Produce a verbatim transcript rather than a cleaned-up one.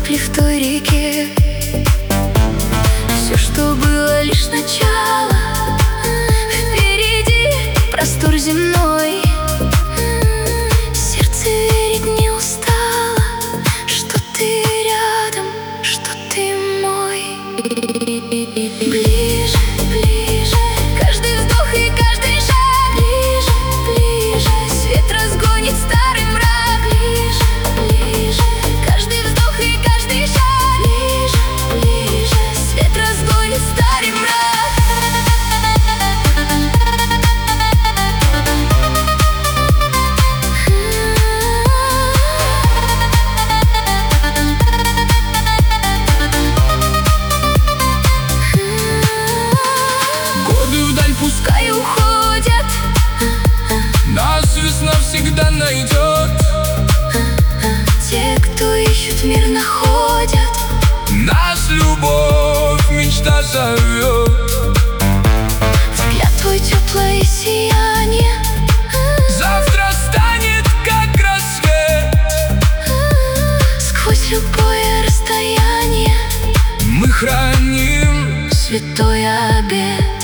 капли в той реке. Все, что было, лишь начало. Впереди простор земной. Сердце верить не устало, что ты рядом, что ты мой. Ближе, ближе, каждый вздох и каждый шаг. Ближе, ближе, свет разгонит старый мрак. Ближе, ближе, каждый вздох и каждый шаг. Ближе, ближе, свет разгонит старый мрак. Пускай уходят, нас весна всегда найдет. Те, кто ищут мир, находят. Нас любовь, мечта зовет. Взгляд твой теплое сияние. Завтра станет как рассвет. Сквозь любое расстояние мы храним святой обет.